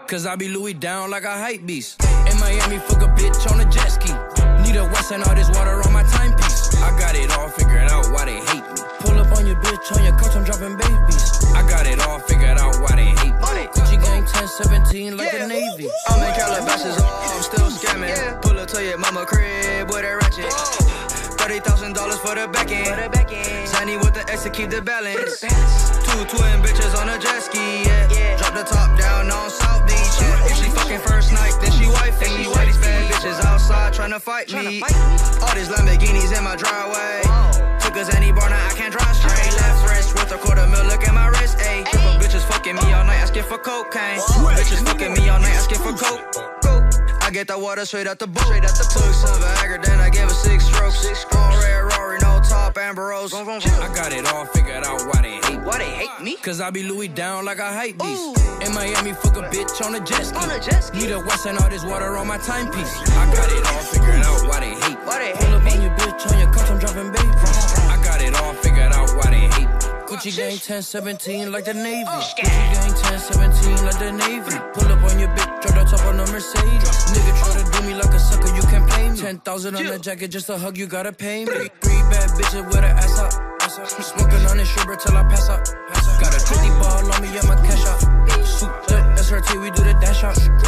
Cause I be Louis down like a hype beast. In Miami, fuck a bitch on a jet ski. Need a West and all this water on my timepiece. I got it all figured out why they hate me. Pull up on your bitch on your couch, I'm dropping babies. I got it all figured out why they hate me. Gucci gang 1017 like the Navy. I'm in Calabasas, I'm still scamming. Pull up to your mama crib with a ratchet. $30,000 for the back end. Sunny with the X to keep the balance. Two twin bitches on a jet ski, yeah. Drop the top down on South Beach, yeah. If she fucking first night, then she wifey. All these bad bitches outside tryna fight me. All these Lamborghinis in my driveway. Took us any bar, now I can't drive straight. Left wrist with $250,000, look at my wrist, ayy. Triple bitches fucking me all night, asking for cocaine. Bitches fucking me all night, asking for coke. I get that water straight out the boat. Took some Viagra, then I gave her 6 strokes. All red Rory, no top, Amber Rose. I got it all figured out why they hate me. Why they hate me? Cause I be Louis down like a hype beast. In Miami, fuck a bitch on a jet ski. Need a West and all this water on my timepiece. I got it all figured out why they hate me. Pull up on your bitch on your couch, I'm dropping babies. I got it all figured out why they hate me. Gucci gang 1017 like the Navy. Gucci gang 1017 like the Navy. Pull up on your bitch, drop the top on the Mercedes. Nigga try to do me like a sucker, you can't play me. 10,000 on the jacket, just a hug, you gotta pay me. 3 bad bitches with her ass out. Smoking on this sugar till I pass out. Got a 50 ball on me, yeah, my cash out. Soup, SRT, we do the dash out.